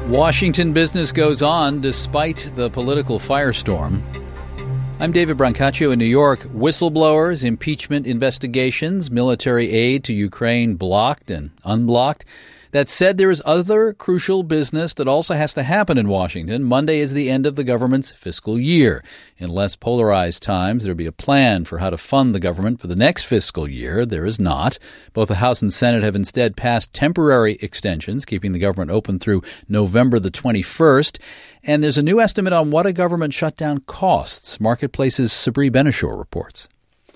Washington business goes on despite the political firestorm. I'm David Brancaccio in New York. Whistleblowers, impeachment investigations, military aid to Ukraine blocked and unblocked. That said, there is other crucial business that also has to happen in Washington. Monday is the end of the government's fiscal year. In less polarized times, there will be a plan for how to fund the government for the next fiscal year. There is not. Both the House and Senate have instead passed temporary extensions, keeping the government open through November the 21st. And there's a new estimate on what a government shutdown costs. Marketplace's Sabri Ben-Achour reports.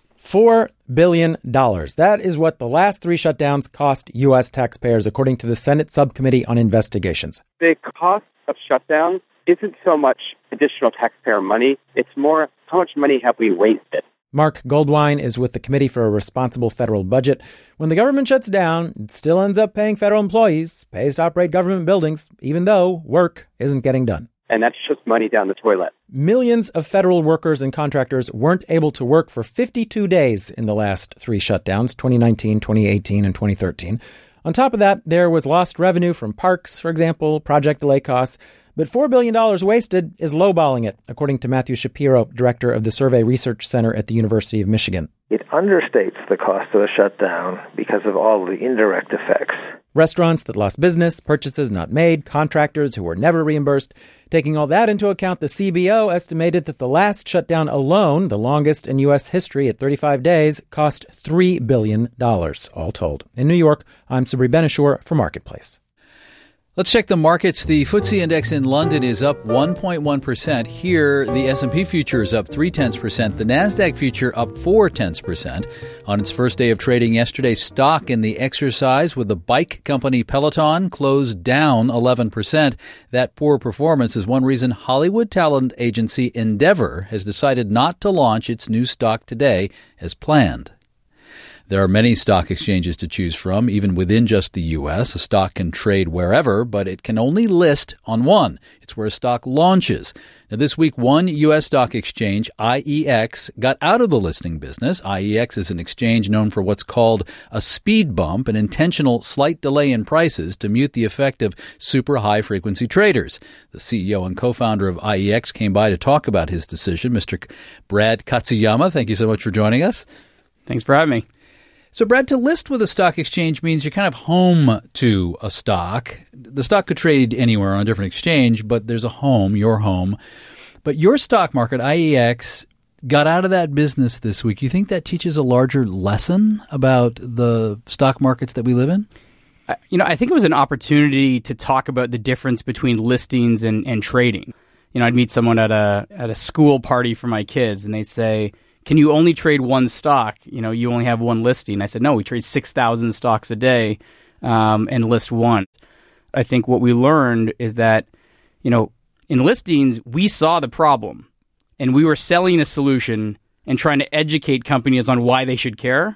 $4 billion. That is what the last three shutdowns cost U.S. taxpayers, according to the Senate Subcommittee on Investigations. The cost of shutdown isn't so much additional taxpayer money. It's more how much money have we wasted. Mark Goldwein is with the Committee for a Responsible Federal Budget. When the government shuts down, it still ends up paying federal employees, pays to operate government buildings, even though work isn't getting done. And that's just money down the toilet. Millions of federal workers and contractors weren't able to work for 52 days in the last three shutdowns, 2019, 2018, and 2013. On top of that, there was lost revenue from parks, for example, project delay costs. But $4 billion wasted is lowballing it, according to Matthew Shapiro, director of the Survey Research Center at the University of Michigan. It understates the cost of a shutdown because of all the indirect effects. Restaurants that lost business, purchases not made, contractors who were never reimbursed. Taking all that into account, the CBO estimated that the last shutdown alone, the longest in U.S. history at 35 days, cost $3 billion, all told. In New York, I'm Sabri Ben-Achour for Marketplace. Let's check the markets. The FTSE index in London is up 1.1%. Here, the S&P future is up 0.3%. The NASDAQ future up 0.4%. On its first day of trading yesterday, stock in the exercise with the bike company Peloton closed down 11%. That poor performance is one reason Hollywood talent agency Endeavor has decided not to launch its new stock today as planned. There are many stock exchanges to choose from, even within just the U.S. A stock can trade wherever, but it can only list on one. It's where a stock launches. Now, this week, one U.S. stock exchange, IEX, got out of the listing business. IEX is an exchange known for what's called a speed bump, an intentional slight delay in prices to mute the effect of super high-frequency traders. The CEO and co-founder of IEX came by to talk about his decision. Mr. Brad Katsuyama, thank you so much for joining us. Thanks for having me. So, Brad, to list with a stock exchange means you're kind of home to a stock. The stock could trade anywhere on a different exchange, but there's a home, your home. But your stock market, IEX, got out of that business this week. You think that teaches a larger lesson about the stock markets that we live in? I think it was an opportunity to talk about the difference between listings and trading. I'd meet someone at a school party for my kids, and they'd say, can you only trade one stock? You only have one listing. I said, no, we trade 6,000 stocks a day and list one. I think what we learned is that, in listings, we saw the problem and we were selling a solution and trying to educate companies on why they should care.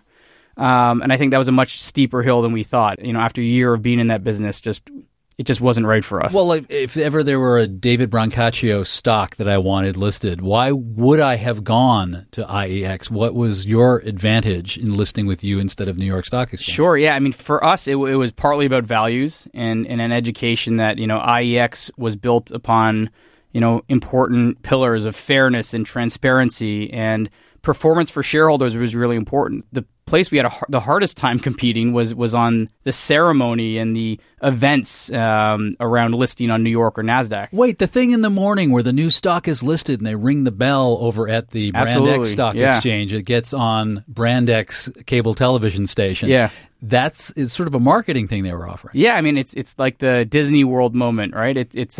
And I think that was a much steeper hill than we thought. After a year of being in that business, it just wasn't right for us. Well, if ever there were a David Brancaccio stock that I wanted listed, why would I have gone to IEX? What was your advantage in listing with you instead of New York Stock Exchange? Sure, yeah. For us, it was partly about values and an education that, IEX was built upon, important pillars of fairness and transparency, and performance for shareholders was really important. The place we had the hardest time competing was on the ceremony and the events around listing on New York or NASDAQ. Wait, the thing in the morning where the new stock is listed and they ring the bell over at the Brand X Stock Exchange. It gets on Brand X cable television station. Yeah. It's sort of a marketing thing they were offering. Yeah, it's like the Disney World moment, right?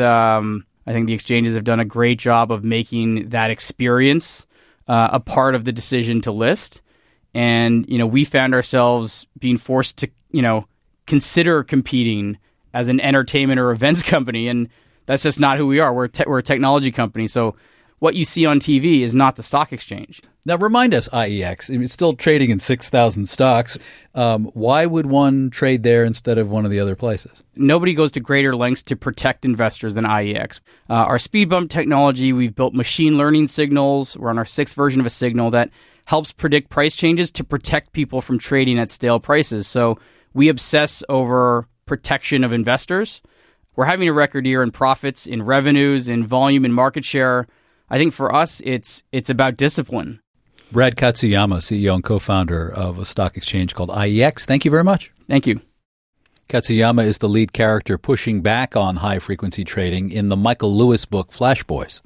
I think the exchanges have done a great job of making that experience a part of the decision to list. And, we found ourselves being forced to, consider competing as an entertainment or events company. And that's just not who we are. We're a technology company. So what you see on TV is not the stock exchange. Now, remind us, IEX, it's still trading in 6,000 stocks. Why would one trade there instead of one of the other places? Nobody goes to greater lengths to protect investors than IEX. Our speed bump technology, we've built machine learning signals. We're on our 6th version of a signal that helps predict price changes to protect people from trading at stale prices. So we obsess over protection of investors. We're having a record year in profits, in revenues, in volume, in market share. I think for us, it's about discipline. Brad Katsuyama, CEO and co-founder of a stock exchange called IEX. Thank you very much. Thank you. Katsuyama is the lead character pushing back on high-frequency trading in the Michael Lewis book Flash Boys.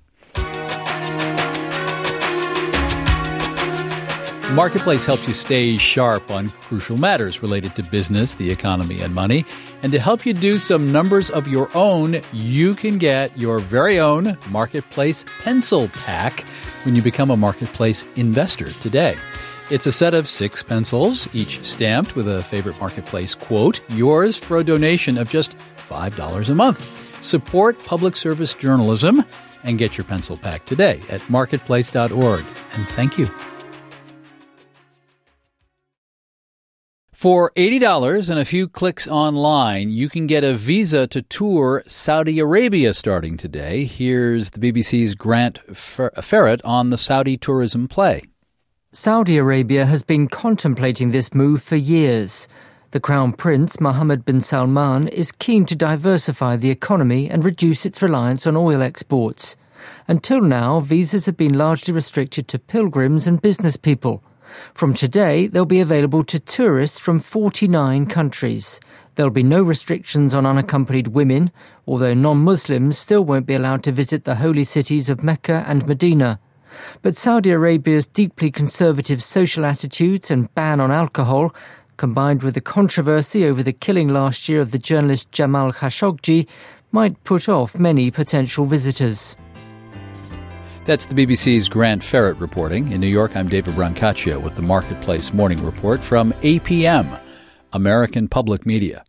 Marketplace helps you stay sharp on crucial matters related to business, the economy, and money. And to help you do some numbers of your own, you can get your very own Marketplace Pencil Pack when you become a Marketplace investor today. It's a set of 6 pencils, each stamped with a favorite Marketplace quote, yours for a donation of just $5 a month. Support public service journalism and get your pencil pack today at marketplace.org. And thank you. For $80 and a few clicks online, you can get a visa to tour Saudi Arabia starting today. Here's the BBC's Grant Ferret on the Saudi tourism play. Saudi Arabia has been contemplating this move for years. The Crown Prince, Mohammed bin Salman, is keen to diversify the economy and reduce its reliance on oil exports. Until now, visas have been largely restricted to pilgrims and business people. From today, they'll be available to tourists from 49 countries. There'll be no restrictions on unaccompanied women, although non-Muslims still won't be allowed to visit the holy cities of Mecca and Medina. But Saudi Arabia's deeply conservative social attitudes and ban on alcohol, combined with the controversy over the killing last year of the journalist Jamal Khashoggi, might put off many potential visitors. That's the BBC's Grant Ferret reporting. In New York, I'm David Brancaccio with the Marketplace Morning Report from APM, American Public Media.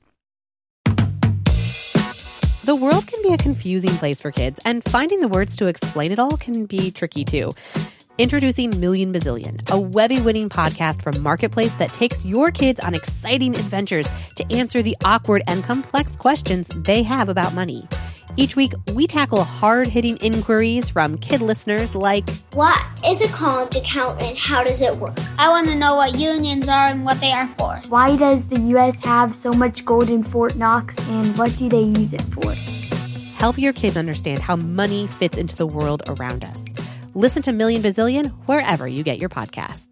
The world can be a confusing place for kids, and finding the words to explain it all can be tricky too. Introducing Million Bazillion, a Webby-winning podcast from Marketplace that takes your kids on exciting adventures to answer the awkward and complex questions they have about money. Each week, we tackle hard-hitting inquiries from kid listeners like, what is a college account and how does it work? I want to know what unions are and what they are for. Why does the U.S. have so much gold in Fort Knox and what do they use it for? Help your kids understand how money fits into the world around us. Listen to Million Bazillion wherever you get your podcasts.